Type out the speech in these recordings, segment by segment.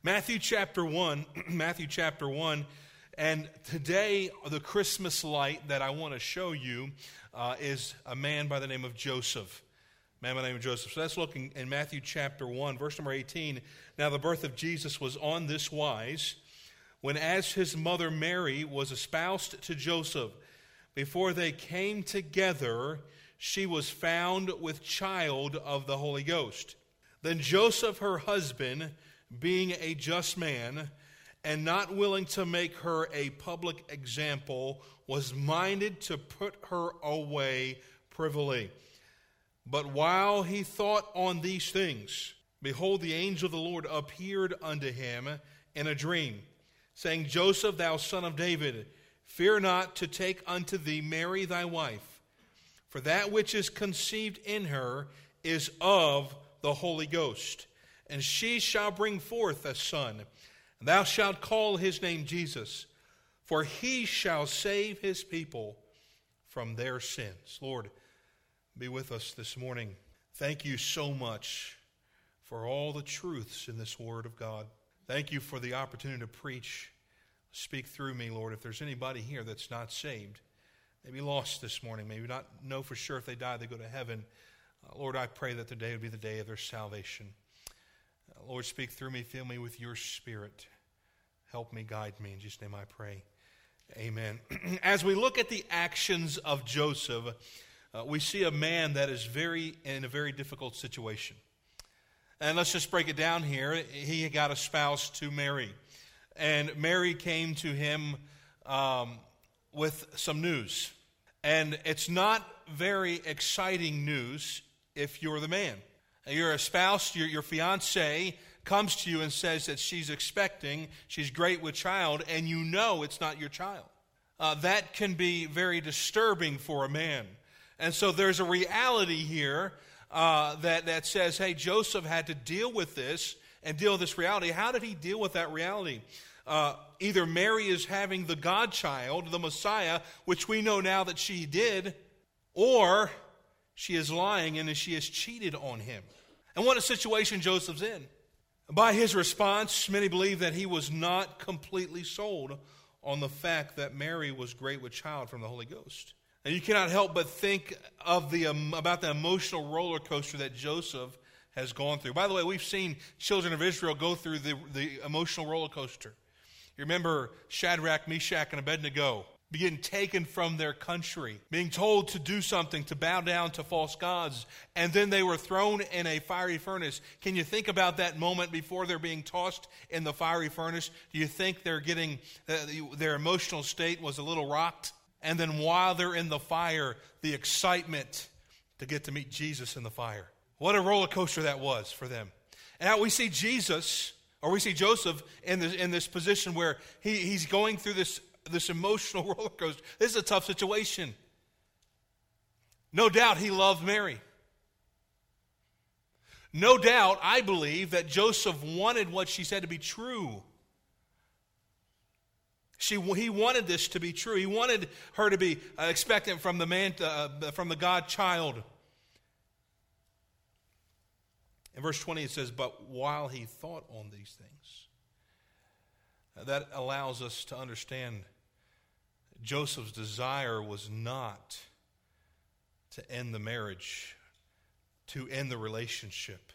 Matthew chapter 1, Matthew chapter 1, and today the Christmas light that I want to show you is a man by the name of Joseph. Man by the name of Joseph. So let's look in Matthew chapter 1, verse number 18. Now the birth of Jesus was on this wise, when as his mother Mary was espoused to Joseph, before they came together, she was found with child of the Holy Ghost. Then Joseph, her husband, being a just man, and not willing to make her a public example, was minded to put her away privily. But while he thought on these things, behold, the angel of the Lord appeared unto him in a dream, saying, Joseph, thou son of David, fear not to take unto thee Mary thy wife, for that which is conceived in her is of the Holy Ghost. And she shall bring forth a son, and thou shalt call his name Jesus, for he shall save his people from their sins. Lord, be with us this morning. Thank you so much for all the truths in this Word of God. Thank you for the opportunity to preach. Speak through me, Lord. If there's anybody here that's not saved, maybe lost this morning, maybe not know for sure if they die they go to heaven, Lord, I pray that today would be the day of their salvation. Lord, speak through me, fill me with your Spirit. Help me, guide me. In Jesus' name I pray. Amen. As we look at the actions of Joseph, we see a man that is in a very difficult situation. And let's just break it down here. He got espoused to Mary. And Mary came to him with some news. And it's not very exciting news if you're the man. You're espoused, your fiancé comes to you and says that she's expecting, she's great with child, and you know it's not your child. That can be very disturbing for a man. And so there's a reality here that says, hey, Joseph had to deal with this and deal with this reality. How did he deal with that reality? Either Mary is having the Godchild, the Messiah, which we know now that she did, or she is lying and she has cheated on him. And what a situation Joseph's in. By his response, many believe that he was not completely sold on the fact that Mary was great with child from the Holy Ghost. And you cannot help but think of about the emotional roller coaster that Joseph has gone through. By the way, we've seen children of Israel go through the emotional roller coaster. You remember Shadrach, Meshach, and Abednego being taken from their country, being told to do something, to bow down to false gods, and then they were thrown in a fiery furnace. Can you think about that moment before they're being tossed in the fiery furnace? Do you think they're getting, their emotional state was a little rocked? And then while they're in the fire, the excitement to get to meet Jesus in the fire. What a roller coaster that was for them. And now we see Joseph in this position where he's going through this emotional roller coaster. This is a tough situation. No doubt he loved Mary. No doubt, I believe, that Joseph wanted what she said to be true. He wanted this to be true. He wanted her to be expectant from the man, from the God child. In verse 20 it says, but while he thought on these things. That allows us to understand Joseph's desire was not to end the marriage, to end the relationship.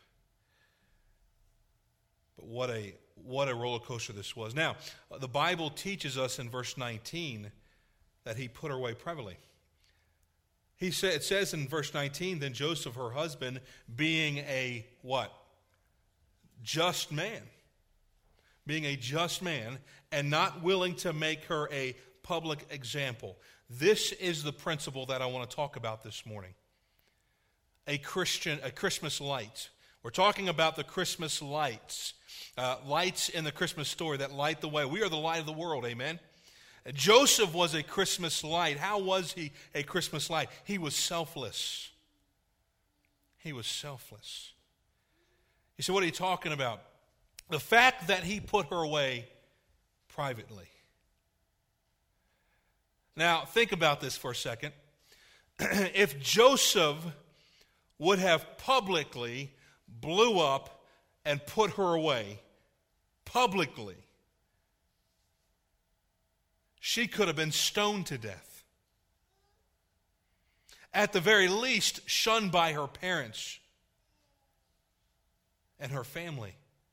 But what a roller coaster this was. Now, the Bible teaches us in verse 19 that he put her away privately. It says in verse 19, then Joseph, her husband, being a what? Just man. Being a just man and not willing to make her a public example. This is the principle that I want to talk about this morning. A Christmas light. We're talking about the Christmas lights. Lights in the Christmas story that light the way. We are the light of the world, amen? Joseph was a Christmas light. How was he a Christmas light? He was selfless. He was selfless. You say, what are you talking about? The fact that he put her away privately. Now, think about this for a second. If Joseph would have publicly blew up and put her away, publicly, she could have been stoned to death. At the very least, shunned by her parents and her family.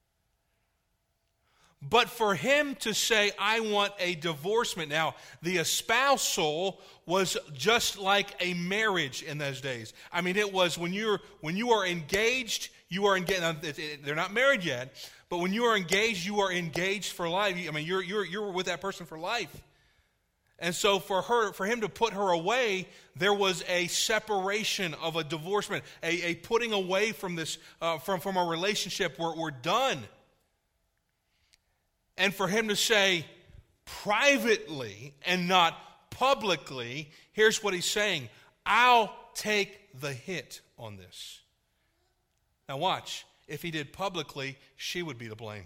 But for him to say, I want a divorcement. Now, the espousal was just like a marriage in those days. I mean, it was when you are engaged, you are engaged. Now, they're not married yet, but when you are engaged for life. I mean, you're with that person for life. And so for him to put her away, there was a separation of a divorcement, a putting away from this, from a relationship where we're done. And for him to say privately and not publicly, here's what he's saying: I'll take the hit on this. Now watch, if he did publicly, she would be to blame.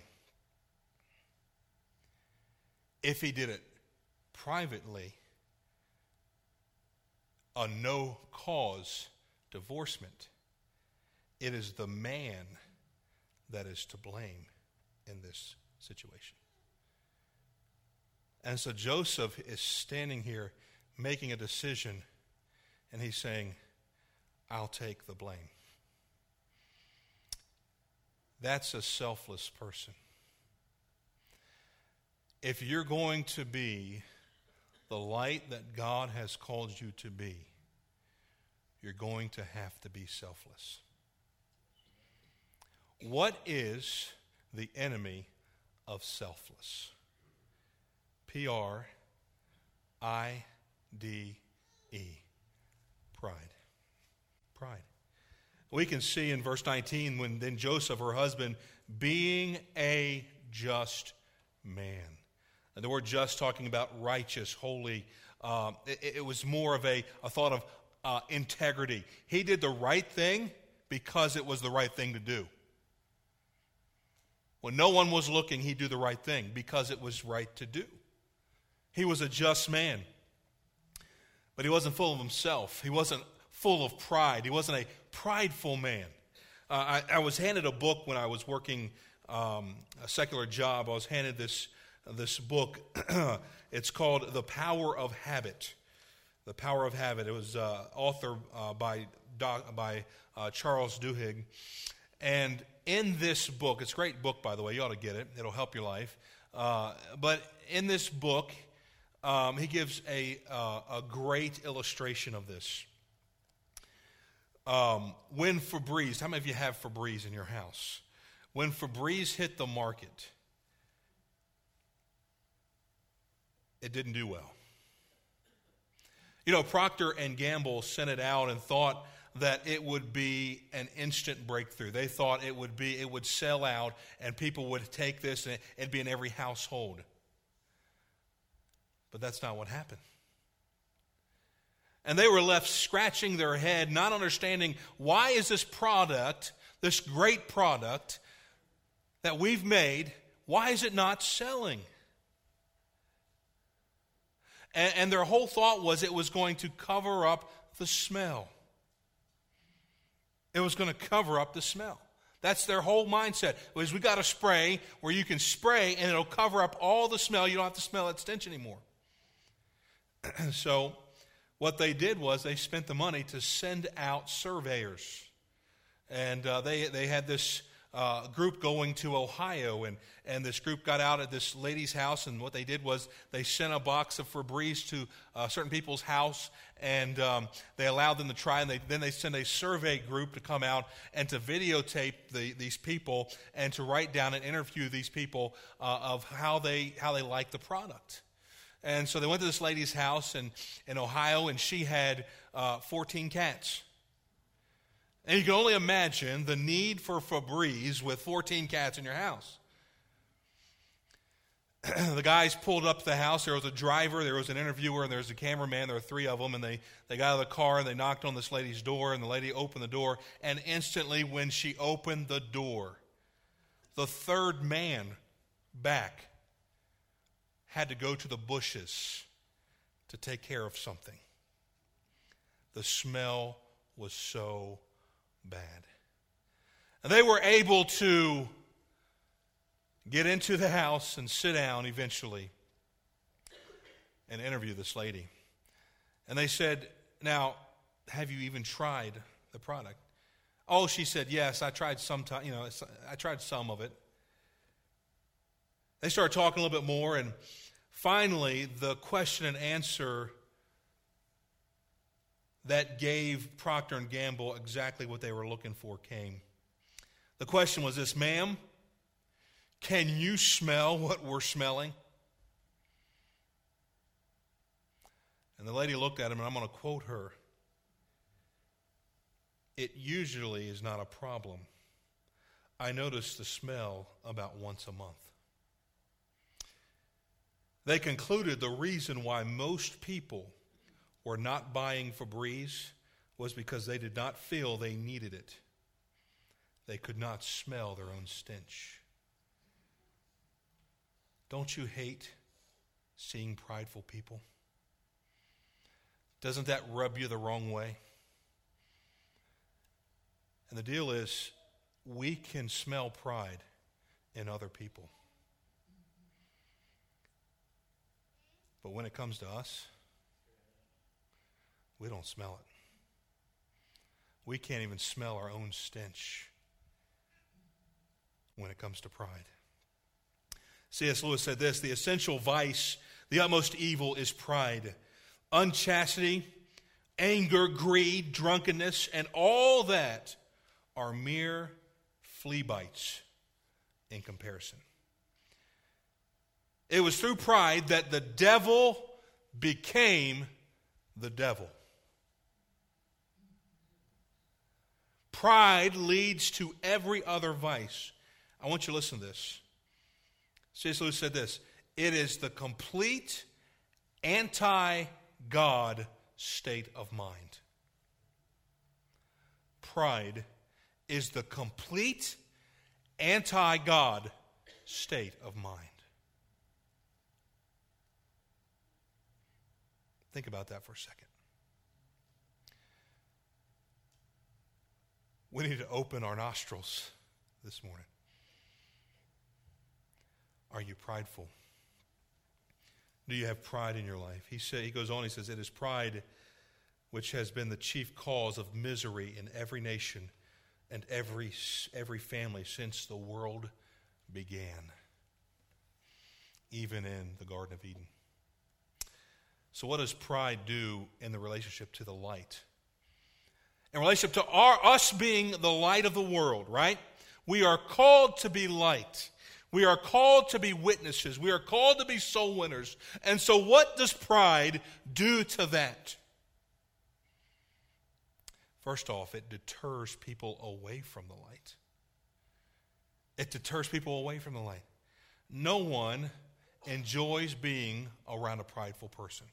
If he did it privately, a no-cause divorcement, it is the man that is to blame in this situation. And so Joseph is standing here making a decision, and he's saying, I'll take the blame. That's a selfless person. If you're going to be the light that God has called you to be, you're going to have to be selfless. What is the enemy of selfless? Pride. Pride. We can see in verse 19 when then Joseph, her husband, being a just man. And the word just talking about righteous, holy. It was more of a thought of integrity. He did the right thing because it was the right thing to do. When no one was looking, he'd do the right thing because it was right to do. He was a just man. But he wasn't full of himself. He wasn't full of pride. He wasn't a prideful man. I was handed a book when I was working a secular job. I was handed this book. It's called The Power of Habit. The Power of Habit. It was authored by Charles Duhigg. And in this book, it's a great book, by the way. You ought to get it. It'll help your life. But in this book, he gives a great illustration of this. When Febreze, how many of you have Febreze in your house? When Febreze hit the market, it didn't do well. You know, Procter & Gamble sent it out and thought that it would be an instant breakthrough. They thought it would sell out and people would take this and it'd be in every household. But that's not what happened. And they were left scratching their head, not understanding why is this product, this great product that we've made, why is it not selling? And their whole thought was it was going to cover up the smell. It was going to cover up the smell. That's their whole mindset. Was we got a spray where you can spray and it'll cover up all the smell. You don't have to smell that stench anymore. So what they did was they spent the money to send out surveyors. And they had this group going to Ohio, and this group got out at this lady's house, and what they did was they sent a box of Febreze to certain people's house, and they allowed them to try, and then they sent a survey group to come out and to videotape these people and to write down and interview these people of how they like the product. And so they went to this lady's house in Ohio, and she had 14 cats. And you can only imagine the need for Febreze with 14 cats in your house. The guys pulled up to the house. There was a driver, there was an interviewer, and there was a cameraman. There were three of them, and they got out of the car, and they knocked on this lady's door, and the lady opened the door. And instantly, when she opened the door, the third man back had to go to the bushes to take care of something. The smell was so bad. And they were able to get into the house and sit down eventually and interview this lady. And they said, now, have you even tried the product? Oh, she said, yes, I tried I tried some of it. They started talking a little bit more, and finally, the question and answer that gave Procter & Gamble exactly what they were looking for came. The question was this: ma'am, can you smell what we're smelling? And the lady looked at him, and I'm going to quote her. It usually is not a problem. I notice the smell about once a month. They concluded the reason why most people were not buying Febreze was because they did not feel they needed it. They could not smell their own stench. Don't you hate seeing prideful people? Doesn't that rub you the wrong way? And the deal is, we can smell pride in other people. But when it comes to us, we don't smell it. We can't even smell our own stench when it comes to pride. C.S. Lewis said this: the essential vice, the utmost evil is pride. Unchastity, anger, greed, drunkenness, and all that are mere flea bites in comparison. It was through pride that the devil became the devil. Pride leads to every other vice. I want you to listen to this. C.S. Lewis said this: it is the complete anti-God state of mind. Pride is the complete anti-God state of mind. Think about that for a second. We need to open our nostrils this morning. Are you prideful? Do you have pride in your life? He goes on, he says, it is pride which has been the chief cause of misery in every nation and every family since the world began, even in the Garden of Eden. So what does pride do in the relationship to the light? In relationship to us being the light of the world, right? We are called to be light. We are called to be witnesses. We are called to be soul winners. And so what does pride do to that? First off, it deters people away from the light. It deters people away from the light. No one enjoys being around a prideful person.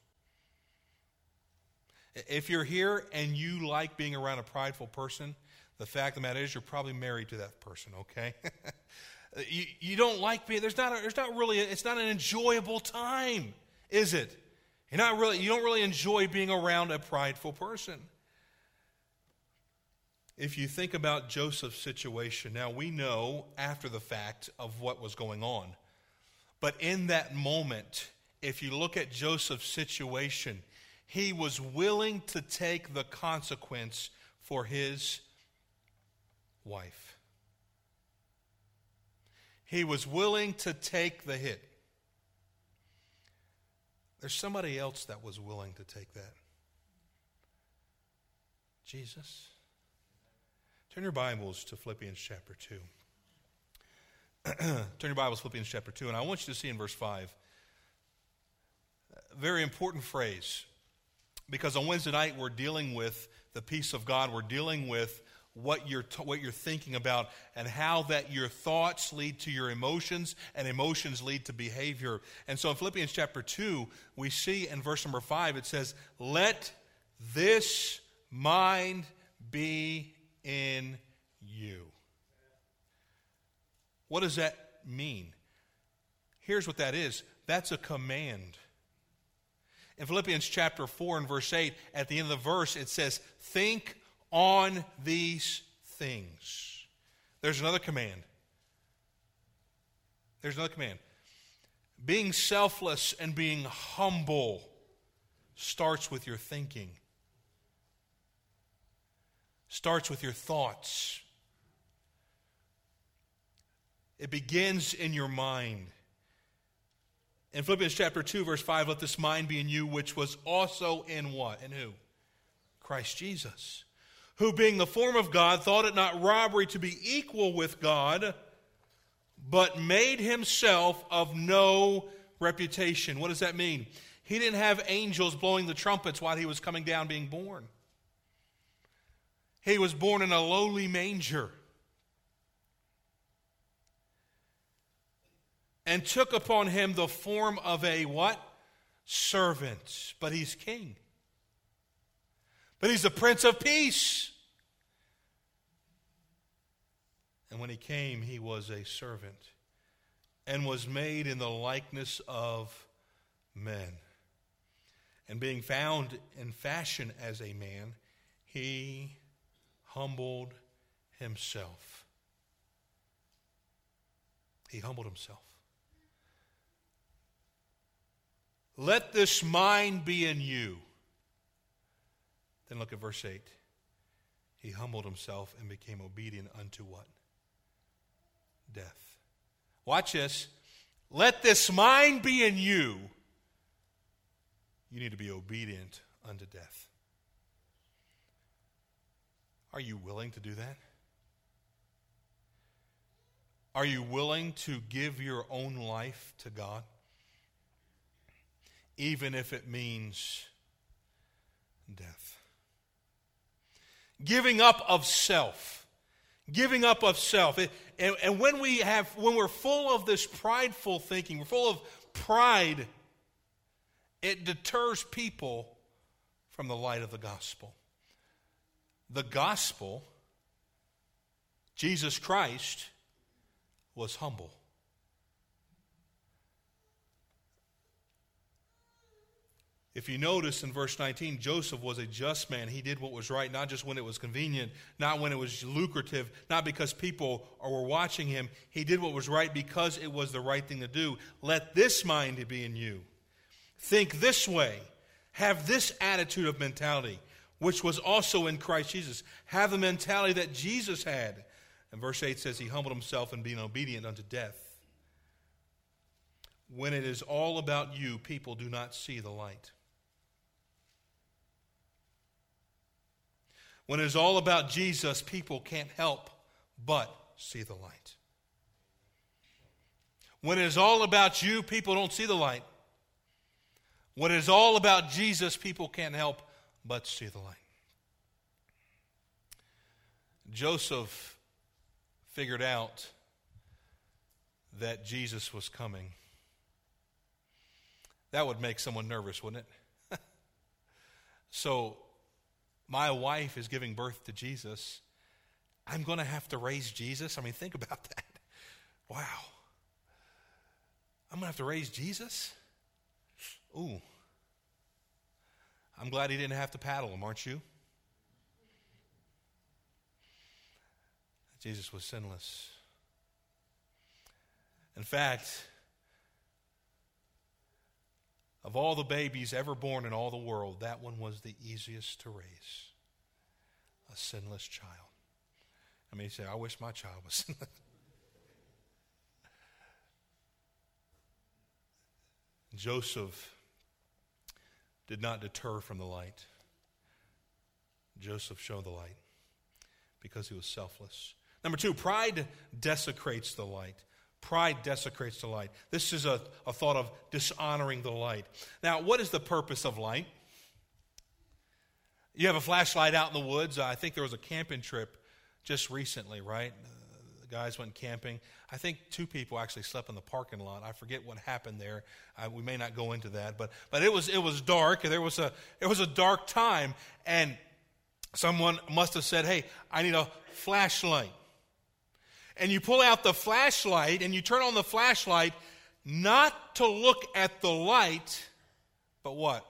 If you're here and you like being around a prideful person, the fact of the matter is you're probably married to that person, okay? You don't like being, it's not an enjoyable time, is it? You don't really enjoy being around a prideful person. If you think about Joseph's situation, now we know after the fact of what was going on. But in that moment, if you look at Joseph's situation, he was willing to take the consequence for his wife. He was willing to take the hit. There's somebody else that was willing to take that. Jesus. Turn your Bibles to Philippians chapter 2. Turn your Bibles to Philippians chapter 2, and I want you to see in verse 5. A very important phrase, because on Wednesday night we're dealing with the peace of God. We're dealing with what you're thinking about and how that your thoughts lead to your emotions and emotions lead to behavior. And so in Philippians chapter 2, we see in verse number 5, it says, let this mind be in you. What does that mean? Here's what that is. That's a command. In Philippians chapter 4 and verse 8, at the end of the verse, it says, think on these things. There's another command. There's another command. Being selfless and being humble starts with your thinking. Starts with your thoughts. It begins in your mind. In Philippians chapter 2, verse 5, let this mind be in you, which was also in what? In who? Christ Jesus. Who being the form of God, thought it not robbery to be equal with God, but made himself of no reputation. What does that mean? He didn't have angels blowing the trumpets while he was coming down being born. He was born in a lowly manger. And took upon him the form of a what? Servant. But he's king. But he's the Prince of Peace. And when he came, he was a servant and was made in the likeness of men. And being found in fashion as a man, he humbled himself. He humbled himself. Let this mind be in you. Then look at verse 8. He humbled himself and became obedient unto what? Death. Watch this. Let this mind be in you. You need to be obedient unto death. Are you willing to do that? Are you willing to give your own life to God? Even if it means death. Giving up of self. Giving up of self. And when we're full of this prideful thinking, we're full of pride, it deters people from the light of the gospel. The gospel, Jesus Christ, was humble. If you notice in verse 19, Joseph was a just man. He did what was right, not just when it was convenient, not when it was lucrative, not because people were watching him. He did what was right because it was the right thing to do. Let this mind be in you. Think this way. Have this attitude of mentality, which was also in Christ Jesus. Have the mentality that Jesus had. And verse 8 says he humbled himself and being obedient unto death. When it is all about you, people do not see the light. When it is all about Jesus, people can't help but see the light. When it is all about you, people don't see the light. When it is all about Jesus, people can't help but see the light. Joseph figured out that Jesus was coming. That would make someone nervous, wouldn't it? So, my wife is giving birth to Jesus. I'm going to have to raise Jesus? I mean, think about that. Wow. I'm going to have to raise Jesus? Ooh. I'm glad he didn't have to paddle him, aren't you? Jesus was sinless. In fact, of all the babies ever born in all the world, that one was the easiest to raise. A sinless child. I mean, you say, I wish my child was sinless. Joseph did not deter from the light. Joseph showed the light because he was selfless. Number two, pride desecrates the light. Pride desecrates the light. This is a thought of dishonoring the light. Now, what is the purpose of light? You have a flashlight out in the woods. I think there was a camping trip just recently, right? The guys went camping. I think 2 people actually slept in the parking lot. I forget what happened there. We may not go into that, but it was dark. It was a dark time, and someone must have said, "Hey, I need a flashlight." And you pull out the flashlight and you turn on the flashlight not to look at the light, but what?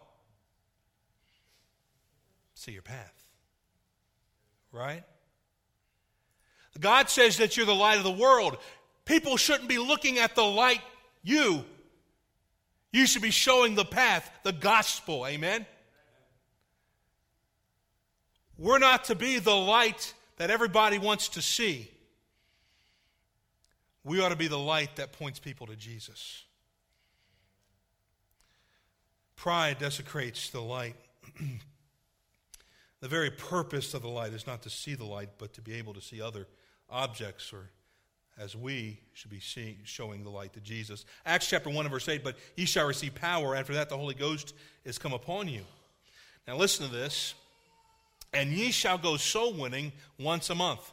See your path. Right? God says that you're the light of the world. People shouldn't be looking at the light. You should be showing the path, the gospel. Amen? We're not to be the light that everybody wants to see. We ought to be the light that points people to Jesus. Pride desecrates the light. The very purpose of the light is not to see the light, but to be able to see other objects, or as we should be showing the light to Jesus. Acts chapter 1 and verse 8, but ye shall receive power, after that the Holy Ghost is come upon you. Now listen to this. And ye shall go soul winning once a month.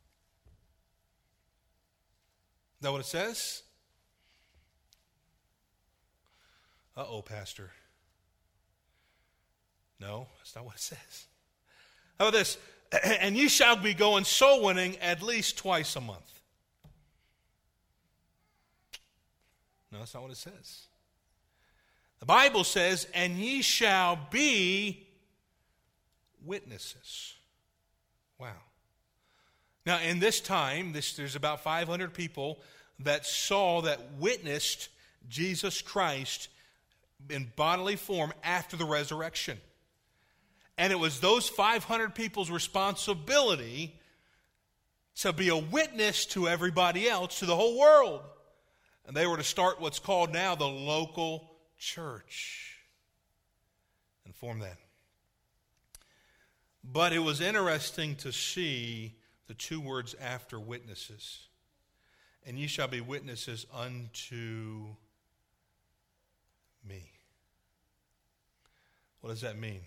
Is that what it says? Uh-oh, Pastor. No, that's not what it says. How about this? And ye shall be going soul winning at least twice a month. No, that's not what it says. The Bible says, and ye shall be witnesses. Wow. Now, in this time, there's about 500 people that witnessed Jesus Christ in bodily form after the resurrection. And it was those 500 people's responsibility to be a witness to everybody else, to the whole world. And they were to start what's called now the local church and form that. But it was interesting to see the two words after witnesses. And ye shall be witnesses unto me. What does that mean?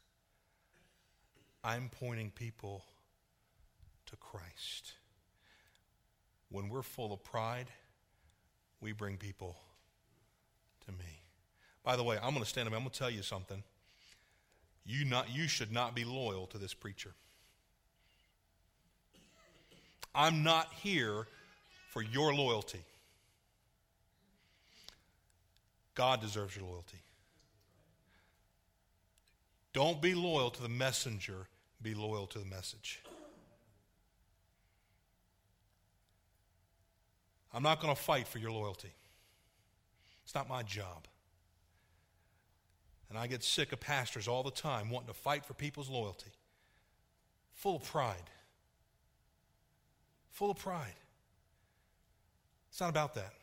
I'm pointing people to Christ. When we're full of pride, we bring people to me. By the way, I'm going to stand up. I'm going to tell you something. You should not be loyal to this preacher. I'm not here for your loyalty. God deserves your loyalty. Don't be loyal to the messenger. Be loyal to the message. I'm not going to fight for your loyalty. It's not my job. And I get sick of pastors all the time wanting to fight for people's loyalty. Full of pride. Full of pride. It's not about that.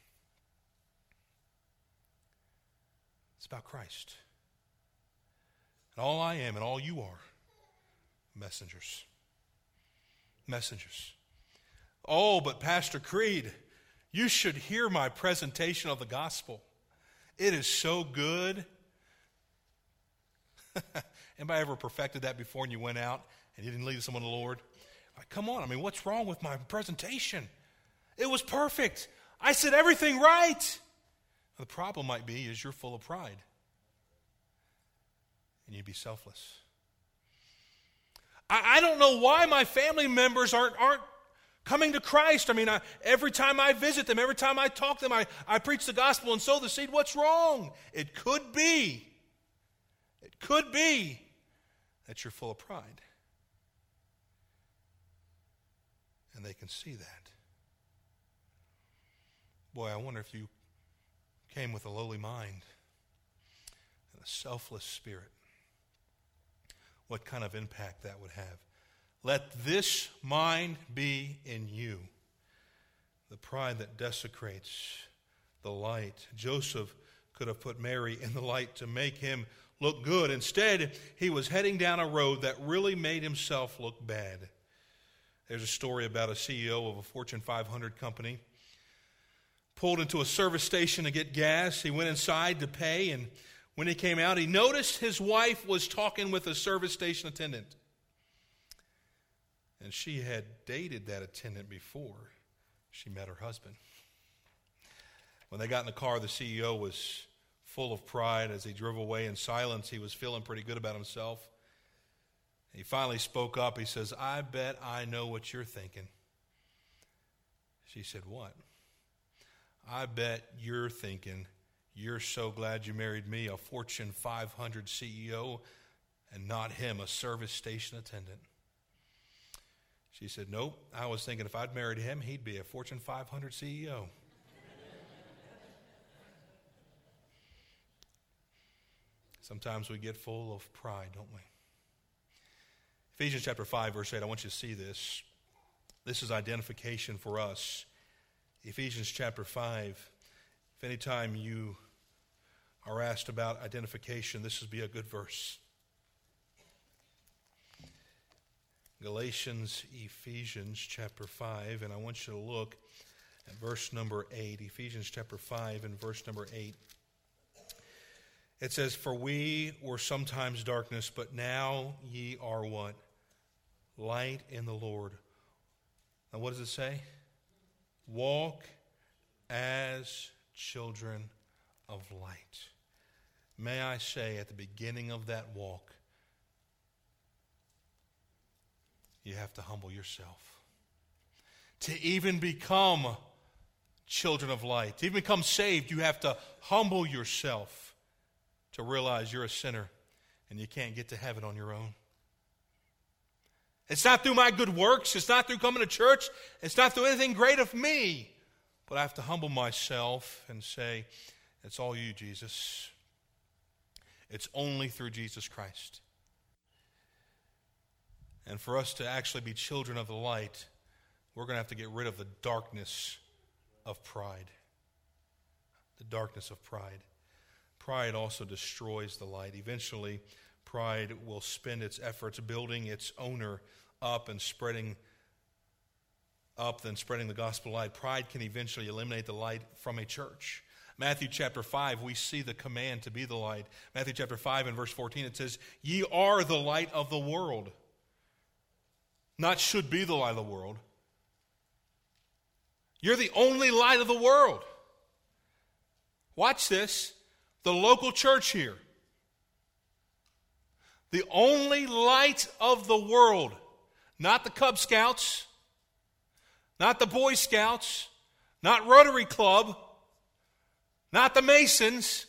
It's about Christ. And all I am and all you are, messengers. Messengers. Oh, but Pastor Creed, you should hear my presentation of the gospel. It is so good. Anybody ever perfected that before and you went out and you didn't lead someone to the Lord? Like, come on, what's wrong with my presentation? It was perfect. I said everything right. The problem might be is you're full of pride. And you'd be selfless. I don't know why my family members aren't coming to Christ. Every time I visit them, every time I talk to them, I preach the gospel and sow the seed. What's wrong? It could be that you're full of pride. And they can see that. Boy, I wonder if you came with a lowly mind and a selfless spirit, what kind of impact that would have. Let this mind be in you, the pride that desecrates the light. Joseph could have put Mary in the light to make him look good. Instead, he was heading down a road that really made himself look bad. There's a story about a CEO of a Fortune 500 company. Pulled into a service station to get gas. He went inside to pay, and when he came out, he noticed his wife was talking with a service station attendant. And she had dated that attendant before she met her husband. When they got in the car, the CEO was full of pride. As he drove away in silence, he was feeling pretty good about himself. He finally spoke up. He says, I bet I know what you're thinking. She said, what? I bet you're thinking, you're so glad you married me, a Fortune 500 CEO, and not him, a service station attendant. She said, nope. I was thinking if I'd married him, he'd be a Fortune 500 CEO. Sometimes we get full of pride, don't we? Ephesians chapter 5, verse 8, I want you to see this. This is identification for us. Ephesians chapter 5, if any time you are asked about identification, this would be a good verse. Galatians, Ephesians chapter 5, and I want you to look at verse number 8. Ephesians chapter 5 and verse number 8. It says, for we were sometimes darkness, but now ye are what? Light in the Lord. Now what does it say? Walk as children of light. May I say at the beginning of that walk, you have to humble yourself. To even become children of light, to even become saved, you have to humble yourself to realize you're a sinner and you can't get to heaven on your own. It's not through my good works. It's not through coming to church. It's not through anything great of me. But I have to humble myself and say, it's all you, Jesus. It's only through Jesus Christ. And for us to actually be children of the light, we're going to have to get rid of the darkness of pride. The darkness of pride. Pride also destroys the light. Eventually, pride will spend its efforts building its owner up and spreading the gospel light. Pride can eventually eliminate the light from a church. Matthew chapter 5, we see the command to be the light. Matthew chapter 5 and verse 14, it says, ye are the light of the world. Not should be the light of the world. You're the only light of the world. Watch this. The local church here. The only light of the world. Not the Cub Scouts. Not the Boy Scouts. Not Rotary Club. Not the Masons.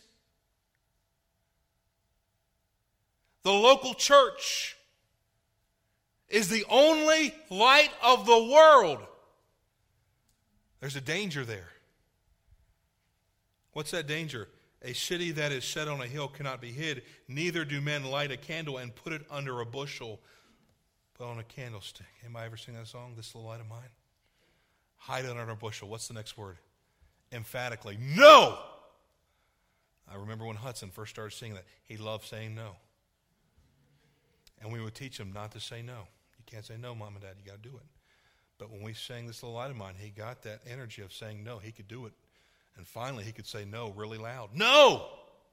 The local church is the only light of the world. There's a danger there. What's that danger? A city that is set on a hill cannot be hid. Neither do men light a candle and put it under a bushel, but on a candlestick. Anybody ever sing that song, This Little Light of Mine? Hide it under a bushel. What's the next word? Emphatically, no! I remember when Hudson first started singing that. He loved saying no. And we would teach him not to say no. You can't say no, Mom and Dad. You got to do it. But when we sang This Little Light of Mine, he got that energy of saying no. He could do it. And finally, he could say no really loud. No!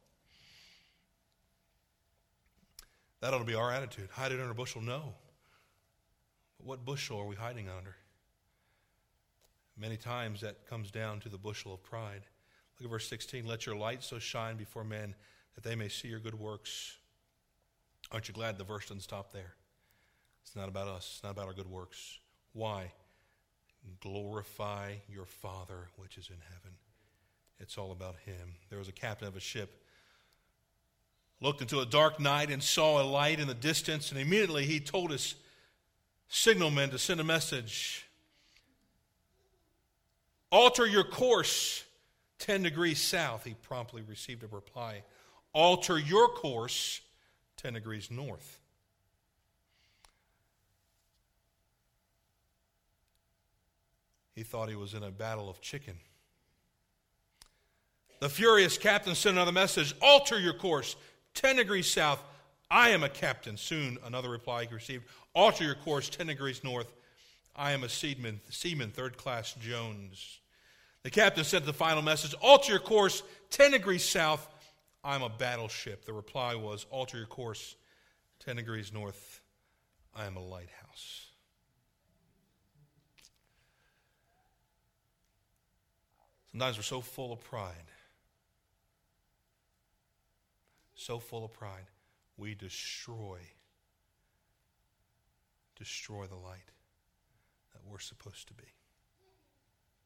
That ought to be our attitude. Hide it under a bushel? No. But what bushel are we hiding under? Many times that comes down to the bushel of pride. Look at verse 16. Let your light so shine before men that they may see your good works. Aren't you glad the verse doesn't stop there? It's not about us. It's not about our good works. Why? Glorify your Father which is in heaven. It's all about him. There was a captain of a ship, looked into a dark night and saw a light in the distance, and immediately he told his signalman to send a message. Alter your course 10 degrees south. He promptly received a reply. Alter your course 10 degrees north. He thought he was in a battle of chicken. The furious captain sent another message. Alter your course 10 degrees south. I am a captain. Soon another reply he received. Alter your course 10 degrees north. I am a seaman, third class Jones. The captain sent the final message. Alter your course 10 degrees south. I am a battleship. The reply was, alter your course 10 degrees north. I am a lighthouse. Sometimes we're so full of pride. So full of pride, we destroy the light that we're supposed to be.